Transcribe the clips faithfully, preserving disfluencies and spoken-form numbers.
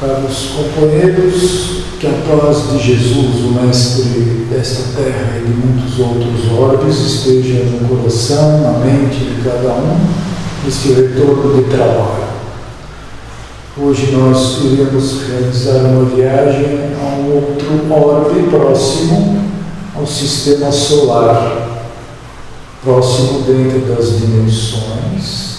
Caros companheiros, que a paz de Jesus, o Mestre desta terra e de muitos outros orbes, esteja no coração, na mente de cada um, neste retorno de trabalho. Hoje nós iremos realizar uma viagem a um outro orbe próximo ao sistema solar, próximo dentro das dimensões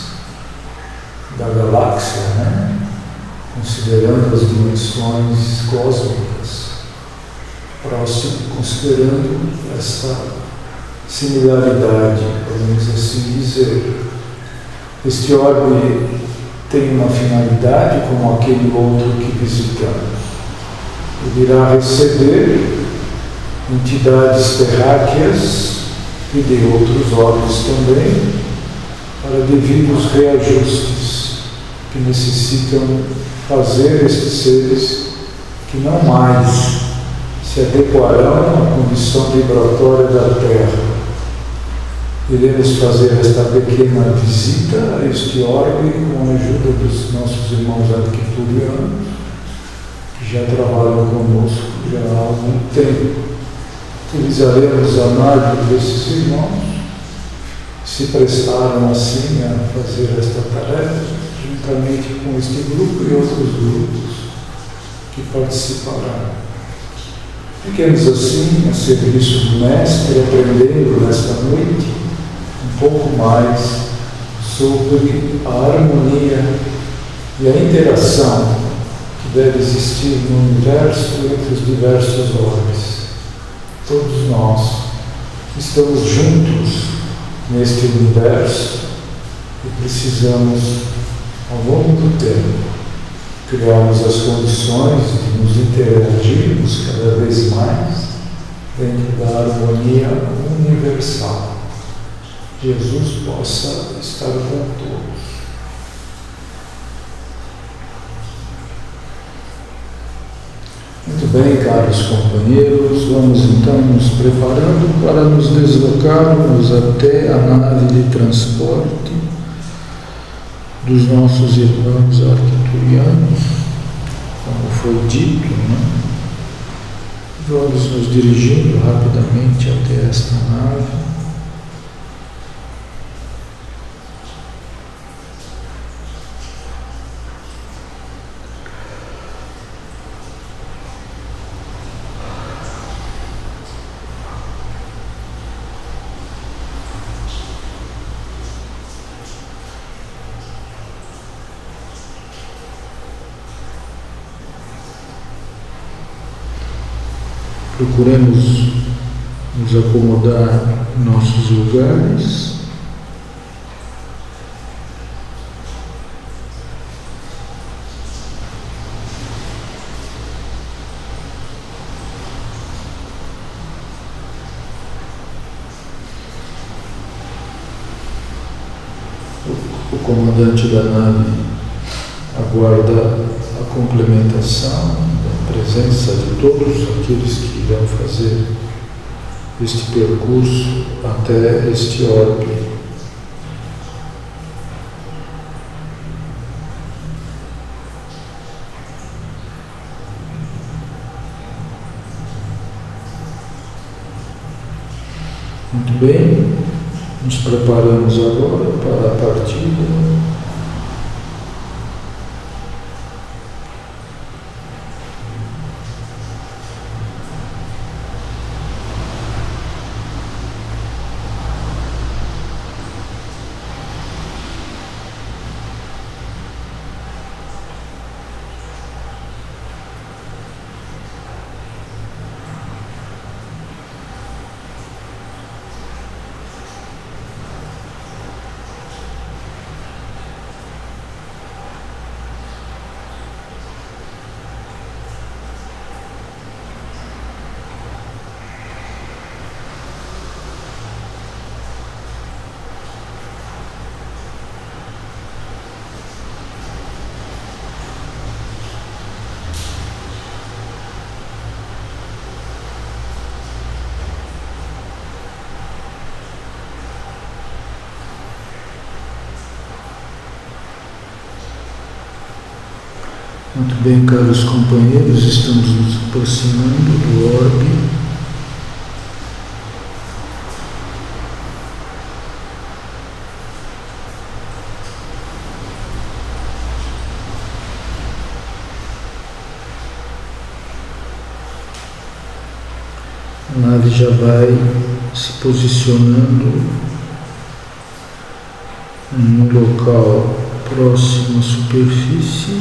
da galáxia, né? Considerando as dimensões cósmicas, próximo, considerando essa similaridade, podemos assim dizer. Este orbe tem uma finalidade como aquele outro que visitamos. Ele irá receber entidades terráqueas e de outros orbes também, para devidos reajustes que necessitam fazer estes seres que não mais se adequarão à condição vibratória da Terra. Iremos fazer esta pequena visita a este orbe com a ajuda dos nossos irmãos arquiturianos, que já trabalham conosco já há algum tempo. Utilizaremos a margem desses irmãos, que se prestaram assim a fazer esta tarefa, juntamente com este grupo e outros grupos que participarão. Fiquemos assim a serviço do Mestre, aprendendo nesta noite um pouco mais sobre a harmonia e a interação que deve existir no universo entre os diversos orbes. Todos nós estamos juntos neste universo e precisamos, ao longo do tempo, criarmos as condições de nos interagirmos cada vez mais dentro da harmonia universal. Jesus possa estar com todos. Muito bem, caros companheiros, vamos então nos preparando para nos deslocarmos até a nave de transporte dos nossos irmãos arquiturianos, como foi dito, né? Vamos nos dirigindo rapidamente até esta nave. Procuremos nos acomodar em nossos lugares. O, o comandante da nave aguarda a complementação, presença de todos aqueles que irão fazer este percurso até este orbe. Muito bem, nos preparamos agora para a partida. Muito bem, caros companheiros, estamos nos aproximando do orbe. A nave já vai se posicionando em um local próximo à superfície.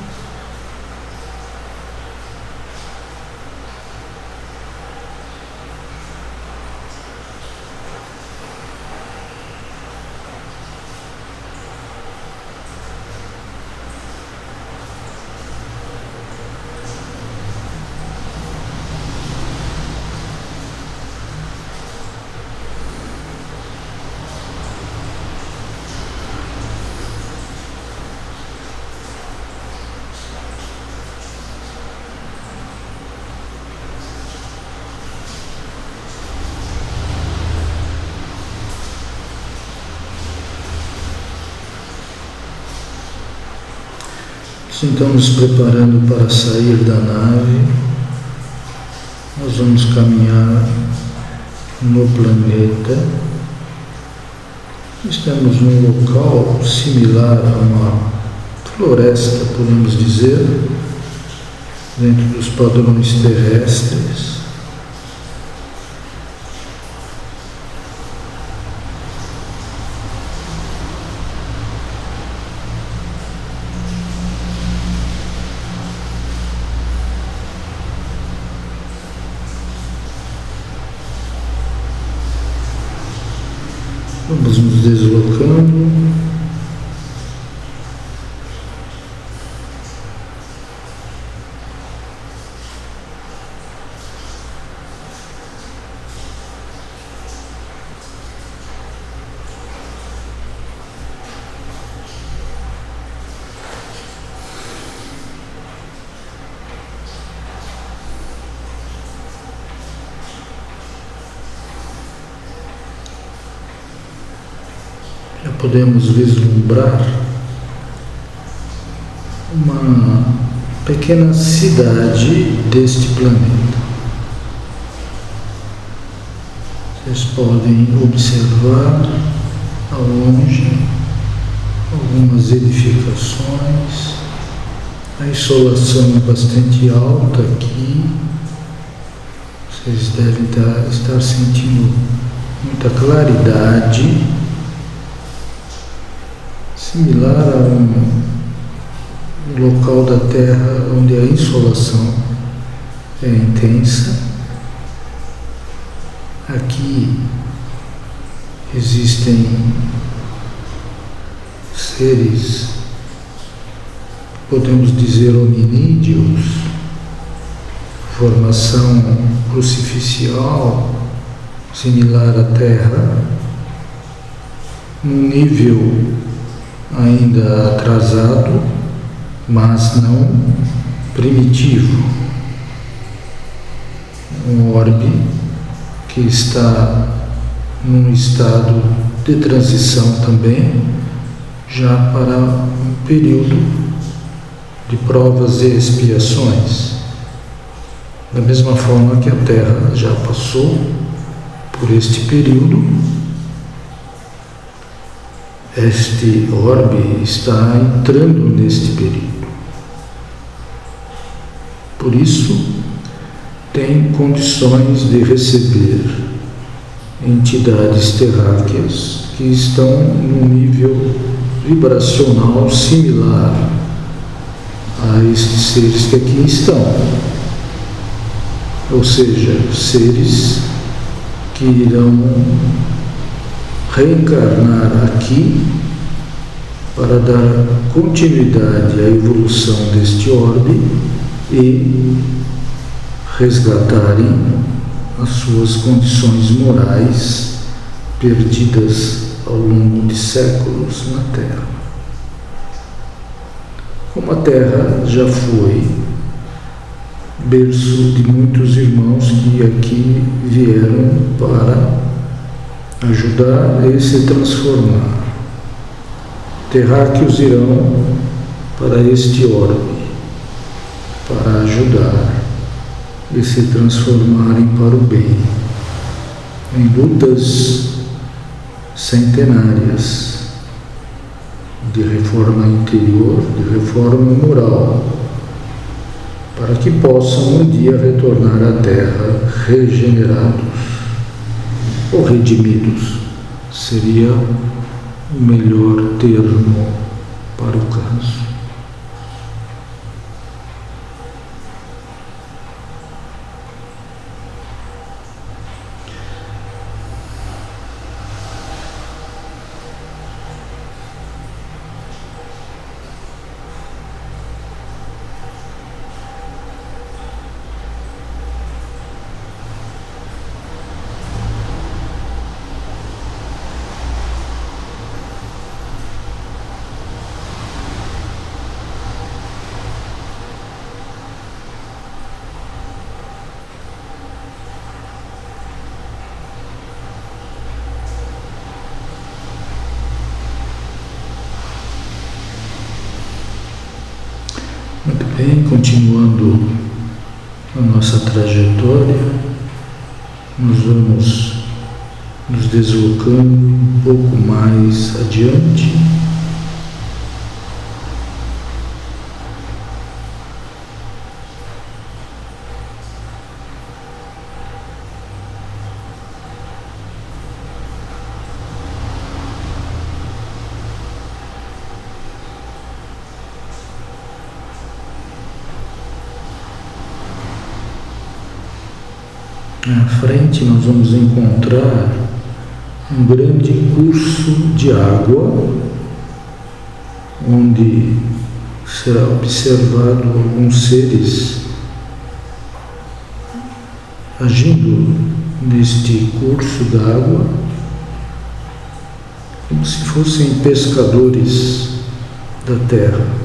Então, nos preparando para sair da nave, nós vamos caminhar no planeta. Estamos num local similar a uma floresta, podemos dizer, dentro dos padrões terrestres. Vamos nos deslocando. Podemos vislumbrar uma pequena cidade deste planeta. Vocês podem observar ao longe algumas edificações. A insolação é bastante alta aqui. Vocês devem estar sentindo muita claridade, similar a um local da Terra onde a insolação é intensa. Aqui existem seres, podemos dizer, hominídeos, formação crucificial similar à Terra, num nível ainda atrasado, mas não primitivo. Um orbe que está num estado de transição também, já para um período de provas e expiações. Da mesma forma que a Terra já passou por este período, este orbe está entrando neste período. Por isso, tem condições de receber entidades terráqueas que estão num nível vibracional similar a estes seres que aqui estão. Ou seja, seres que irão reencarnar aqui para dar continuidade à evolução deste orbe e resgatarem as suas condições morais perdidas ao longo de séculos na Terra. Como a Terra já foi berço de muitos irmãos que aqui vieram para ajudar e se transformar, terráqueos irão para este orbe para ajudar e se transformarem para o bem em lutas centenárias de reforma interior, de reforma moral, para que possam um dia retornar à Terra regenerados ou redimidos, seria o melhor termo para o caso. Muito bem, continuando a nossa trajetória, nós vamos nos deslocando um pouco mais adiante. À frente nós vamos encontrar um grande curso de água, onde será observado alguns seres agindo neste curso d'água, como se fossem pescadores da terra.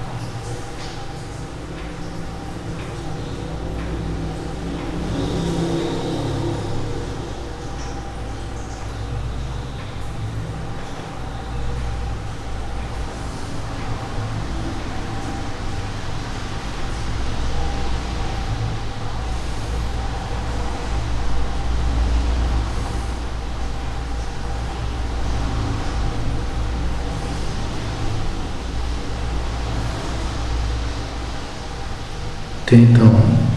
Tentam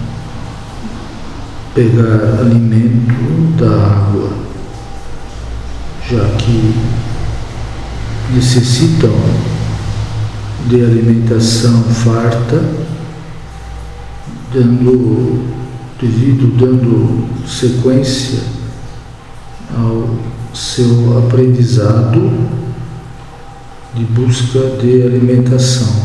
pegar alimento da água, já que necessitam de alimentação farta, dando, devido dando sequência ao seu aprendizado de busca de alimentação.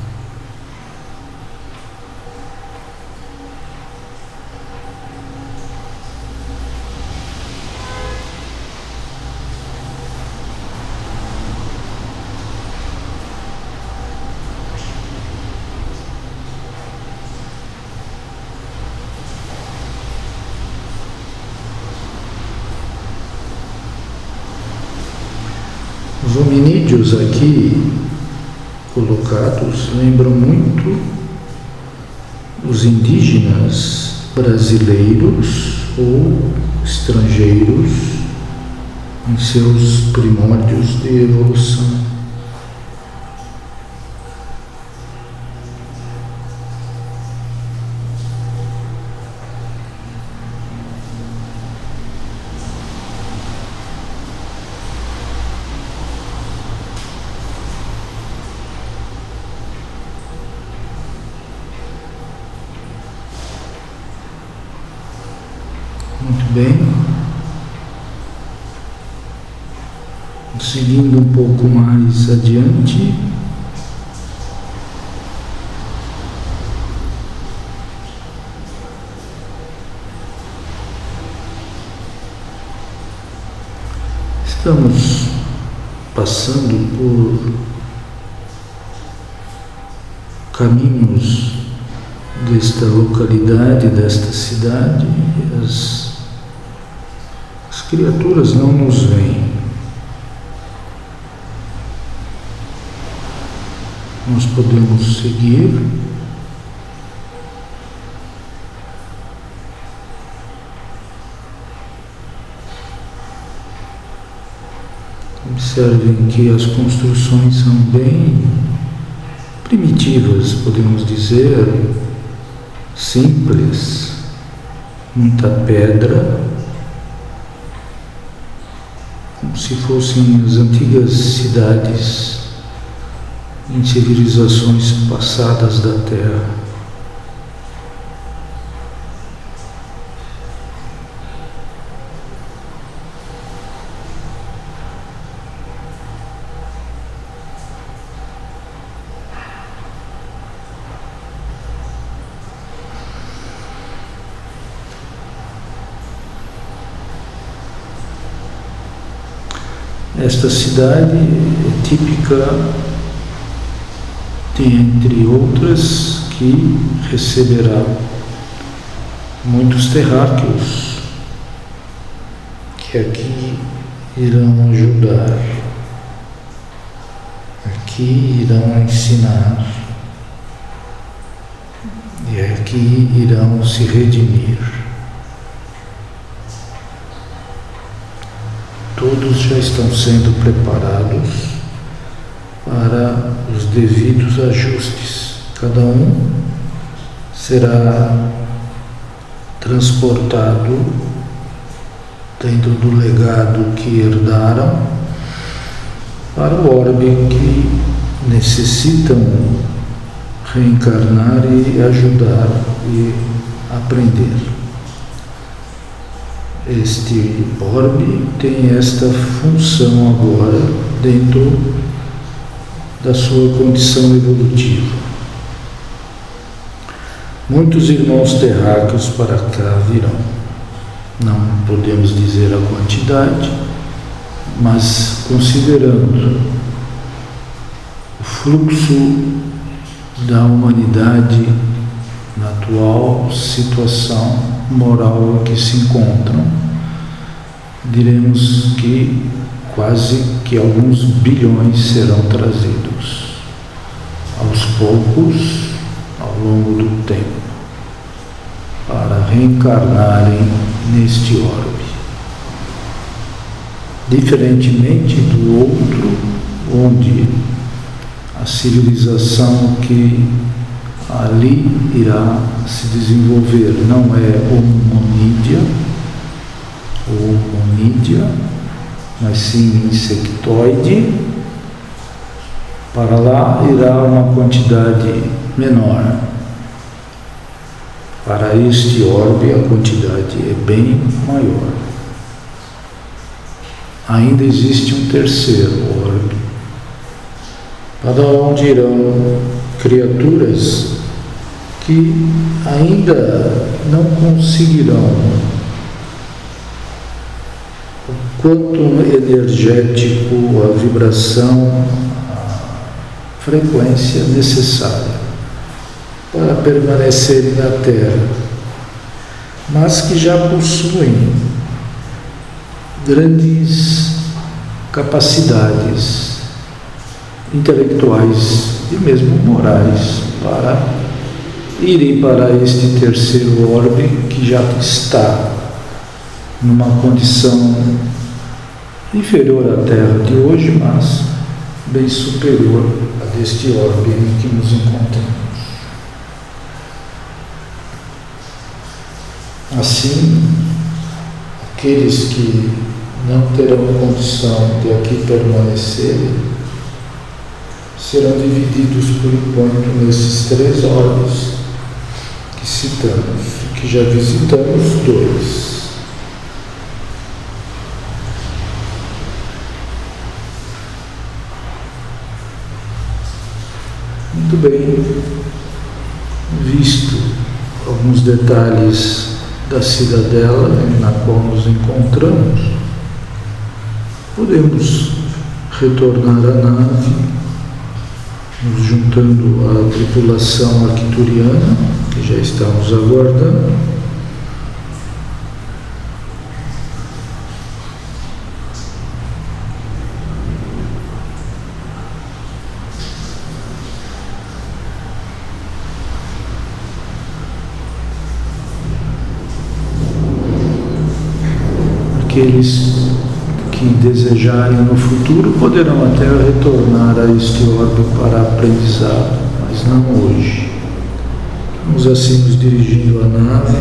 Os hominídeos aqui colocados lembram muito os indígenas brasileiros ou estrangeiros em seus primórdios de evolução. Muito bem. Seguindo um pouco mais adiante, estamos passando por caminhos desta localidade, desta cidade. As, as criaturas não nos veem. Nós podemos seguir observem que as construções são bem primitivas, podemos dizer, simples, muita pedra, como se fossem as antigas cidades em civilizações passadas da Terra. Esta cidade é típica, de, entre outras, que receberá muitos terráqueos que aqui irão ajudar, aqui irão ensinar e aqui irão se redimir. Todos já estão sendo preparados para os devidos ajustes. Cada um será transportado dentro do legado que herdaram para o orbe que necessitam reencarnar e ajudar e aprender. Este orbe tem esta função agora dentro da sua condição evolutiva. Muitos irmãos terráqueos para cá virão. Não podemos dizer a quantidade, mas considerando o fluxo da humanidade na atual situação moral em que se encontram, diremos que quase que alguns bilhões serão trazidos aos poucos, ao longo do tempo, para reencarnarem neste orbe. Diferentemente do outro, onde a civilização que ali irá se desenvolver não é homonídea, ou homonídea, mas sim insectoide. Para lá irá uma quantidade menor. Para este orbe a quantidade é bem maior. Ainda existe um terceiro orbe, para onde irão criaturas que ainda não conseguirão o quanto energético, a vibração, a frequência necessária para permanecerem na Terra, mas que já possuem grandes capacidades intelectuais e mesmo morais para irem para este terceiro orbe que já está numa condição inferior à Terra de hoje, mas bem superior a deste orbe em que nos encontramos. Assim, aqueles que não terão condição de aqui permanecerem serão divididos por enquanto nesses três orbes que citamos, que já visitamos dois. Muito bem, visto alguns detalhes da cidadela na qual nos encontramos, podemos retornar à nave, nos juntando à tripulação arcturiana, que já estamos aguardando. Aqueles que desejarem no futuro poderão até retornar a este orbe para aprendizado, mas não hoje. Vamos assim nos dirigindo à nave.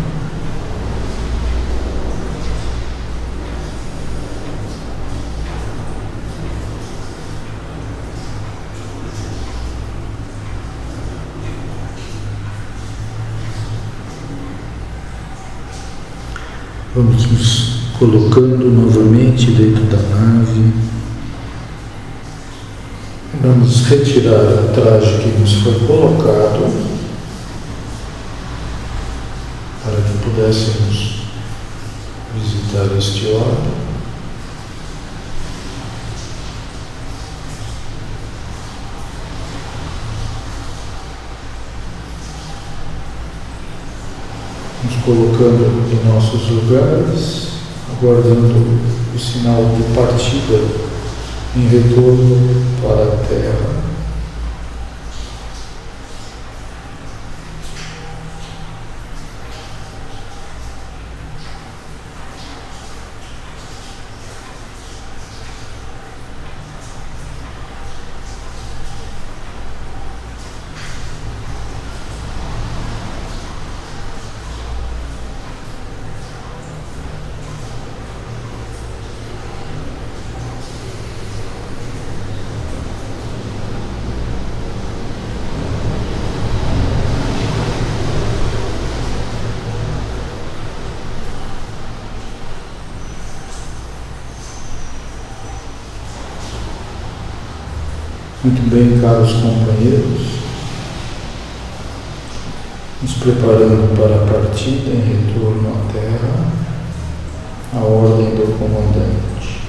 Vamos nos colocando novamente dentro da nave. Vamos retirar o traje que nos foi colocado para que pudéssemos visitar este orbe. Nos colocando em nossos lugares, aguardando o sinal de partida em retorno para a Terra. Muito bem, caros companheiros, nos preparando para a partida em retorno à Terra, a ordem do comandante.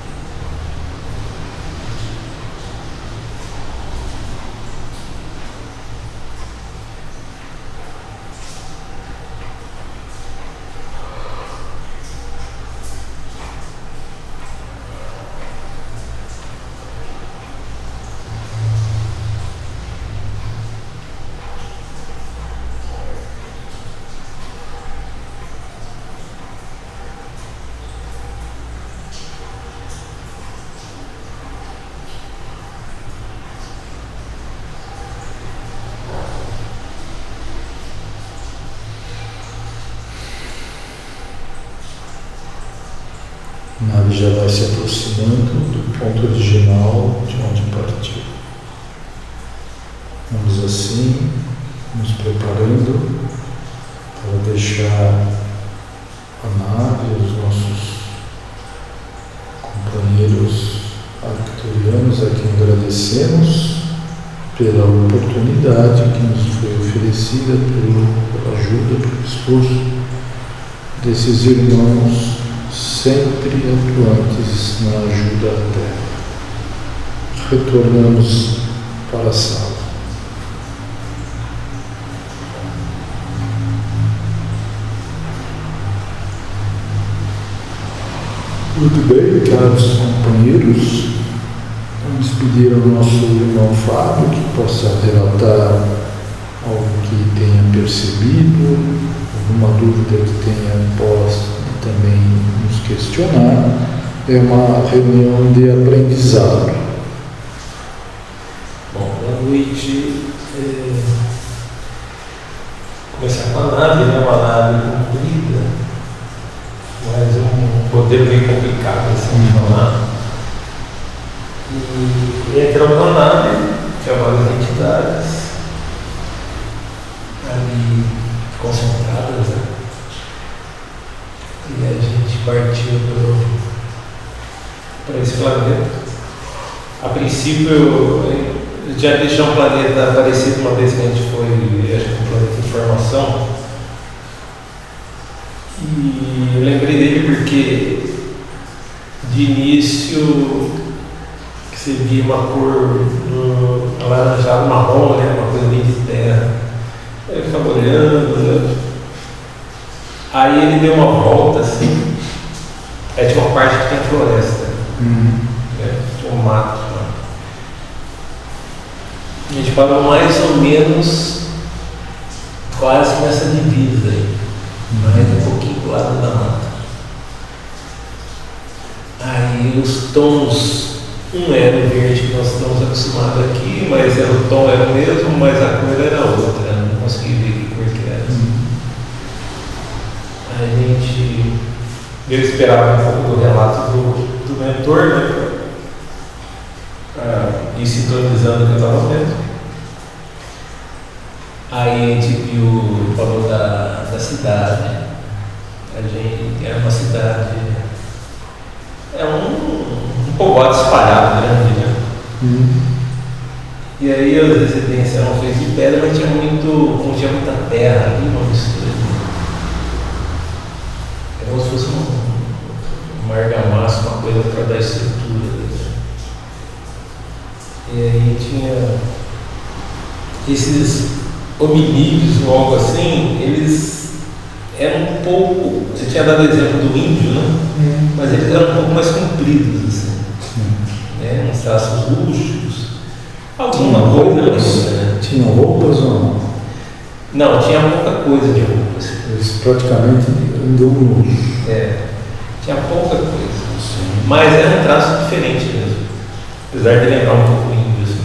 A nave já vai se aproximando do ponto original de onde partiu. Vamos assim, nos preparando para deixar a nave e os nossos companheiros arcturianos a quem agradecemos pela oportunidade que nos foi oferecida, pela ajuda, pelo esforço desses irmãos sempre atuantes na ajuda à Terra. Retornamos para a sala. Muito bem, caros companheiros, vamos pedir ao nosso irmão Fábio que possa relatar algo que tenha percebido, alguma dúvida que tenha posto também nos questionar. É uma reunião de aprendizado. Bom, boa noite. É... Começar com a nave, né? Uma nave comprida, mas um roteiro bem complicado assim de falar. E entramos na nave, tinha várias entidades ali concentradas, né? E a gente partiu para esse planeta. A princípio, eu já deixei um planeta parecido uma vez que a gente foi, acho que um planeta de formação. E eu lembrei dele porque, de início, você via uma cor no, alaranjado, marrom, né? Uma coisa bem de terra. Aí eu ficava olhando, né? Aí ele deu uma volta assim, aí tinha uma parte que tem floresta, Uhum. né? Tinha um mato lá. A gente parou mais ou menos quase nessa divisa aí, mais um pouquinho do lado da mata. Aí Aí os tons, um era o verde que nós estamos acostumados aqui, mas era, o tom era o mesmo, mas a cor era outra, não consegui ver que cor que era. A gente, eu esperava um pouco do relato do, do mentor, né, para ir sintonizando o que eu estava vendo. Aí a gente viu, falou da, da cidade. A gente é uma cidade, é um, um povoado espalhado grande, né? Uhum. E aí as residências eram feitas de pedra, mas tinha muito, não tinha muita terra ali, uma mistura. É como se fosse um, uma argamassa, uma coisa para dar estrutura. Né? E aí tinha esses hominídeos ou algo assim, eles eram um pouco, você tinha dado o exemplo do índio, né? Hum. Mas eles eram um pouco mais compridos, assim, hum. né? Uns traços rústicos, alguma tinha coisa roupas, né? Tinham roupas ou não? Não, tinha pouca coisa de roupas. Eles praticamente andam nu. É, tinha pouca coisa. Sim. Mas era um traço diferente mesmo, apesar de lembrar um pouco o índio, assim.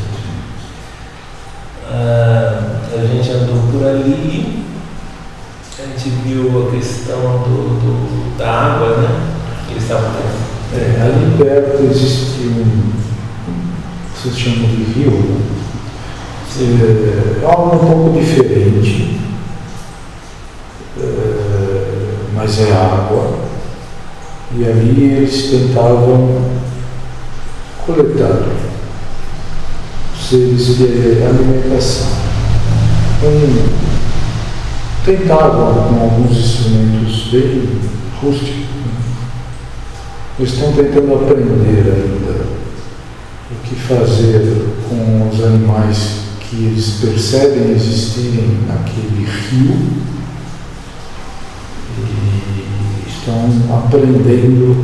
Ah, a gente andou por ali. A gente viu a questão do, do, da água, né? Eles estavam é, ali perto existe um, vocês chamam de rio, né? É, algo um pouco diferente, é, mas é água. E ali eles tentavam coletar seres de alimentação. Um, tentavam com alguns instrumentos bem rústicos. Eles estão tentando aprender ainda o que fazer com os animais que eles percebem existirem naquele rio e estão aprendendo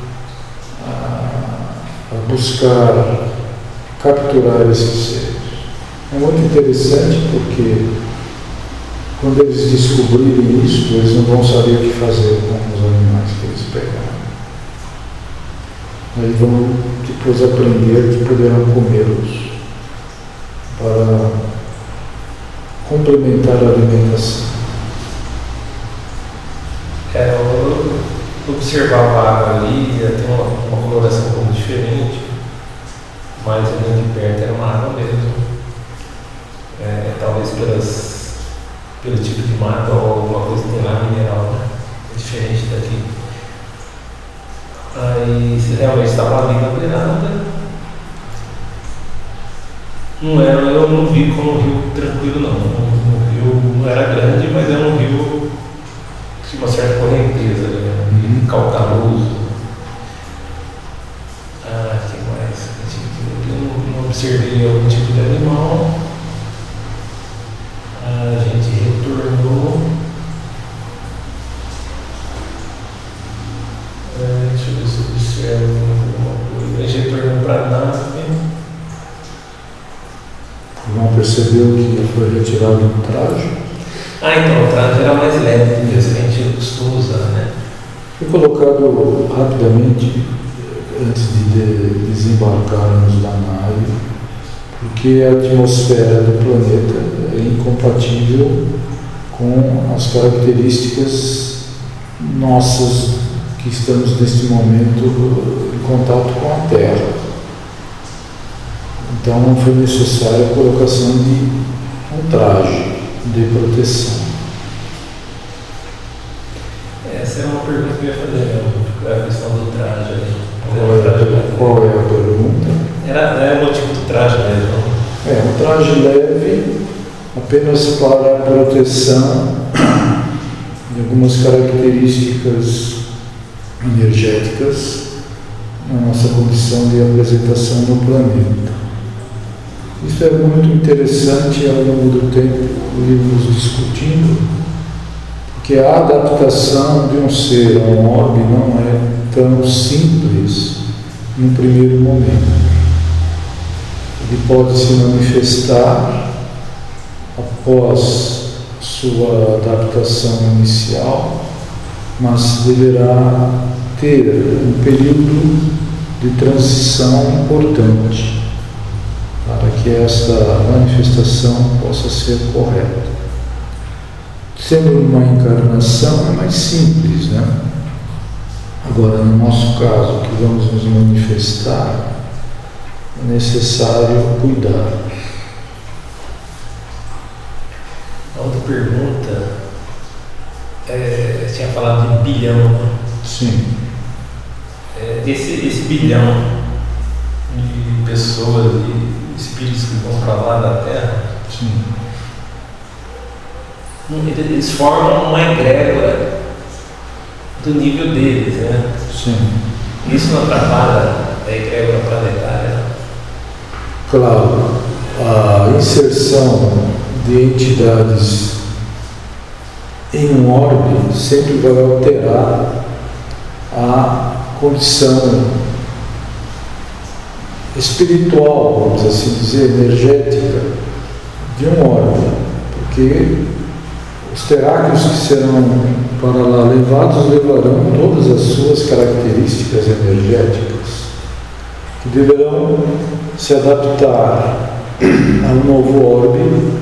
a, a buscar capturar esses seres. É muito interessante porque quando eles descobrirem isso, eles não vão saber o que fazer com os animais que eles pegaram. Aí vão depois aprender que poderão comê-los para complementar a alimentação. É, eu observava a água ali, tem uma, uma coloração um pouco diferente, mas ali de perto era uma água mesmo. É, talvez pelas pelo tipo de mata ou alguma coisa que tem lá mineral, né? É diferente daqui. Aí se realmente estava ali na beirada, não era, eu não vi como um rio tranquilo não. O rio não era grande, mas era um rio de uma certa correnteza, né? Um rio caudaloso. Ah, que mais? Eu não, não observei algum tipo de animal. A gente retornou. É, deixa eu ver se eu observo alguma coisa. A gente retornou para a nave. O irmão percebeu que foi retirado um traje? Ah, então o traje era mais leve do que a gente costuma usar, né? Foi colocado rapidamente antes de desembarcarmos da nave, porque a atmosfera do planeta é incompatível com as características nossas que estamos neste momento em contato com a Terra. Então foi necessária a colocação de um traje de proteção. Essa é uma pergunta que eu ia fazer, a questão do traje ali. Qual é, qual é a pergunta? Era, era o tipo do traje mesmo? É, um traje leve, apenas para a proteção de algumas características energéticas na nossa condição de apresentação no planeta. Isso é muito interessante ao longo do tempo, irmos discutindo, porque a adaptação de um ser a um orbe não é tão simples no primeiro momento. Ele pode se manifestar após sua adaptação inicial, mas deverá ter um período de transição importante para que esta manifestação possa ser correta. Sendo uma encarnação é mais simples, né? Agora, no nosso caso, que vamos nos manifestar, é necessário cuidar. A outra pergunta, é, você tinha falado de bilhão, né? Sim. É, esse, esse bilhão de pessoas, de espíritos que vão para lá da Terra, Sim. eles formam uma egrégora do nível deles, né? Sim. Isso não atrapalha a egrégora planetária? Claro, a inserção de entidades em um orbe sempre vai alterar a condição espiritual, vamos assim dizer, energética de um orbe, porque os terráqueos que serão para lá levados levarão todas as suas características energéticas, que deverão se adaptar a um novo orbe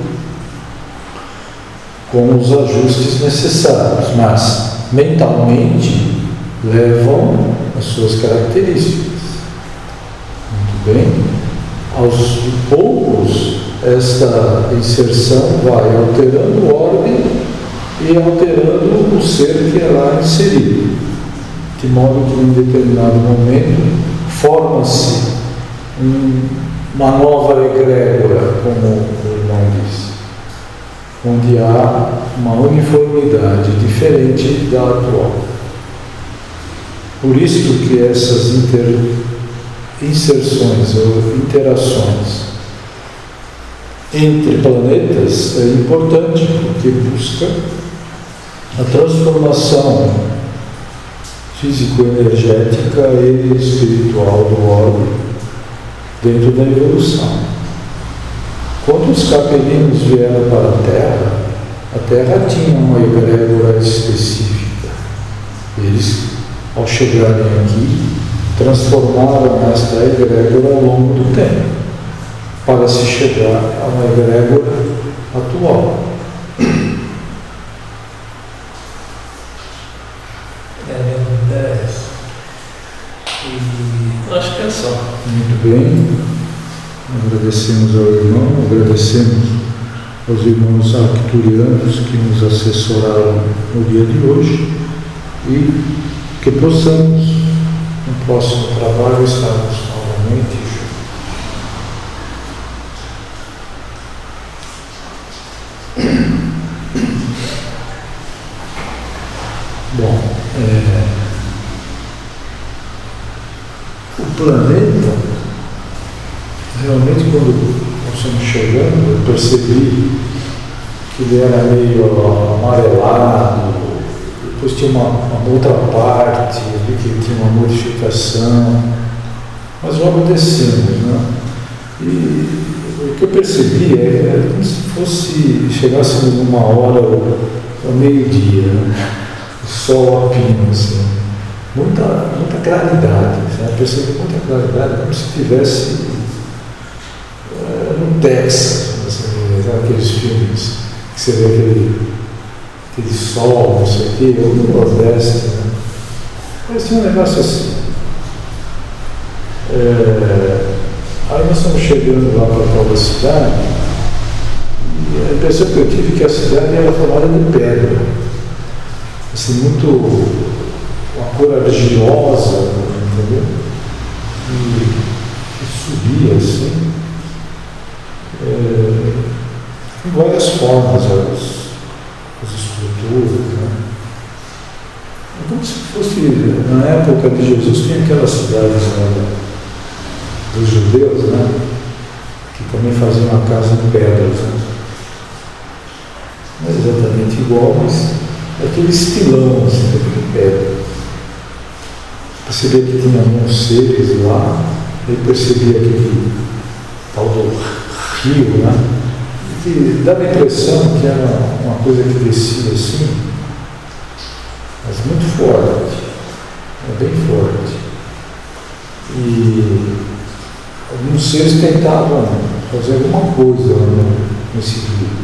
com os ajustes necessários, mas mentalmente levam as suas características. Muito bem? Aos poucos, esta inserção vai alterando o orbe e alterando o ser que é lá inserido, de modo que em determinado momento forma-se um, uma nova egrégora, como o irmão disse, onde há uma uniformidade diferente da atual. Por isso que essas inter, inserções ou interações entre planetas é importante, porque busca a transformação físico-energética e espiritual do orbe dentro da evolução. Quando os capelinos vieram para a Terra, a Terra tinha uma egrégora específica. Eles, ao chegarem aqui, transformaram esta egrégora ao longo do tempo, para se chegar a uma egrégora atual. É, é, e acho que é só. Muito bem. Agradecemos ao irmão, agradecemos aos irmãos arcturianos que nos assessoraram no dia de hoje e que possamos, no próximo trabalho, estarmos novamente juntos. Bom, é, o planeta, realmente, quando nós fomos chegando, eu percebi que ele era meio amarelado, depois tinha uma, uma outra parte, eu vi que tinha uma modificação, mas logo descemos, né? E o que eu percebi é, é como se fosse, chegássemos numa hora ao meio-dia, né? O sol a pino, assim, muita, muita claridade, né? Eu percebi muita claridade, como se tivesse no Texas, assim, aqueles filmes que você vê aquele, aquele sol, não sei o quê, ou no Nordeste, né? Parecia um negócio assim. É, aí nós estamos chegando lá para a tal da cidade, e a impressão que eu tive é que a cidade era formada de pedra, assim, muito, uma cor argilosa, entendeu? E, e subia assim. É, em várias formas as, as estruturas, né? É como se fosse, na época de Jesus, tinha aquelas cidades lá dos judeus, né? Que também faziam uma casa de pedras, né? Não é exatamente igual, mas é aquele estilão assim, de pedra. Percebia que tinha alguns seres lá, e percebia aquele tal do rio, né? Que dava a impressão que era uma coisa que descia assim, mas muito forte. bem forte. E alguns seres tentavam fazer alguma coisa nesse livro.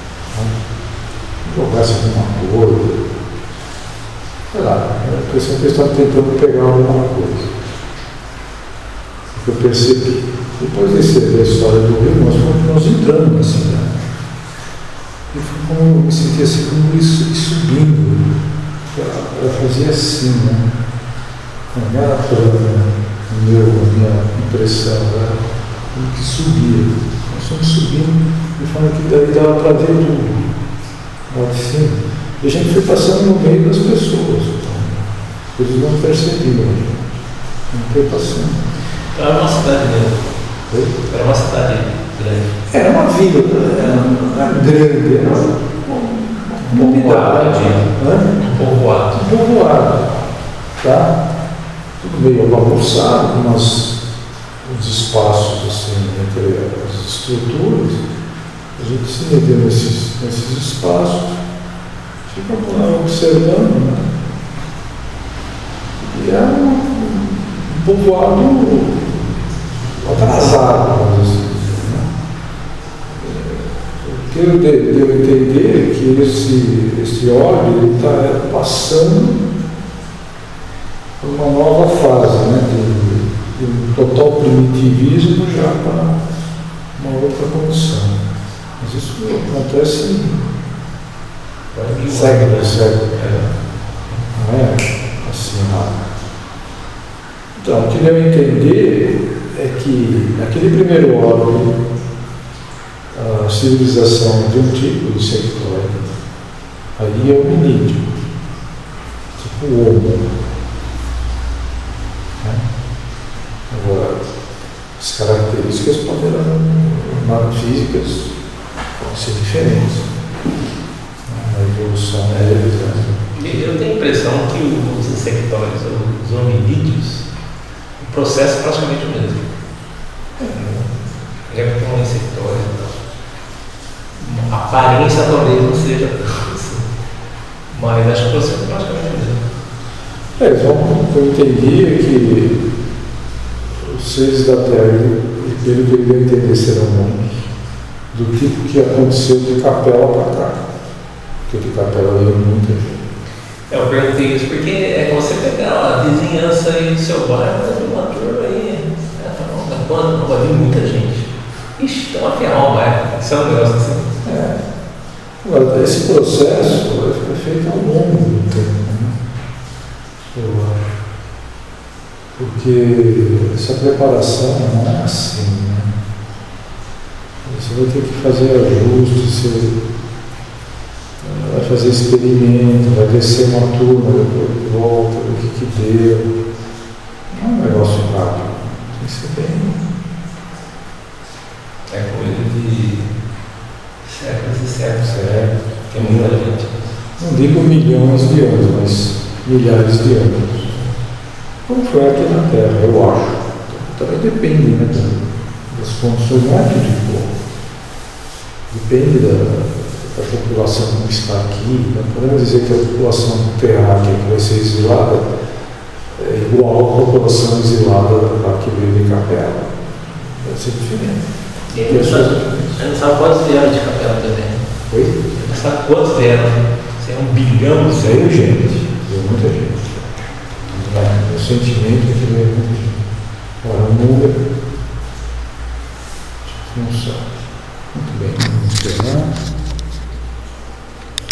Jogasse alguma coisa. Sei lá, a impressão que eles estavam tentando pegar alguma coisa. Eu percebi. Depois desse, da história do rio, nós fomos nós entrando na cidade. E foi como eu me senti assim, como isso e subindo. Ela, ela fazia assim, né? A minha, a meu, a minha impressão era como que subia. Nós fomos subindo e falando que daí dava para ver tudo. Lá de cima. E a gente foi passando no meio das pessoas. Então, eles não percebiam. Não foi passando. Era uma cidade mesmo. Oi? Era uma cidade grande. Era uma vila, era grande, era uma unidade, um povoado. Um povoado, tá? Tudo meio bagunçado, com umas, uns espaços assim, entre as estruturas. A gente se meteu nesses, nesses espaços, fica lá observando, né? E era um, um povoado atrasado, vamos assim dizer, né? O que eu deu a entender é que esse, esse óleo está passando por uma nova fase, né? de, de um total primitivismo já para uma outra condição. Mas isso acontece em séculos, séculos. Não é assim nada. Então, o que deu a entender é que naquele primeiro órgão, a civilização de um tipo de insectoide, aí é hominídeo, tipo o homo. Né? Agora, as características podem, físicas, podem ser diferentes. A evolução deles. Né? Eu tenho a impressão que os insectoides, os hominídeos, o processo é praticamente o mesmo. É porque é um insectóide. A aparência talvez não seja assim, mas acho que o processo é praticamente o mesmo. É, então, o que eu entendi é que os seres da Terra, ele deveria entender serão humanos, do tipo que aconteceu de Capela para cá. Porque de Capela veio muita gente. É, eu perguntei isso porque é você pegar a vizinhança aí do seu bairro, vai vir uma turma aí, né? Fala, quando não vai vir muita gente. Ixi, então vai ferrar o bairro. Isso é um negócio assim. É. Agora, esse processo é feito ao longo do tempo, né? Eu acho. Porque essa preparação não é assim, né? Você vai ter que fazer ajustes, você vai fazer experimento, vai descer uma turma, depois volta, o que que deu. Não é um negócio rápido. Tem que ser bem. É coisa de séculos e séculos. Sério. Tem muita gente. Não digo milhões de anos, mas milhares de anos. Como foi aqui na Terra, eu acho. Também depende, né, das condições, não é tudo igual. Depende da, da população que está aqui. Não podemos dizer que a população terráquea que vai ser exilada é igual à população exilada lá que veio de Capela. Vai ser diferente. E aí, você não sabe quantos vieram de Capela também. Oi? Você não sabe quantos vieram. Você é um bilhão de veio gente, veio muita gente. É, o sentimento é que veio muita gente. Agora, o número, não sabe. Muito bem, vamos encerrar.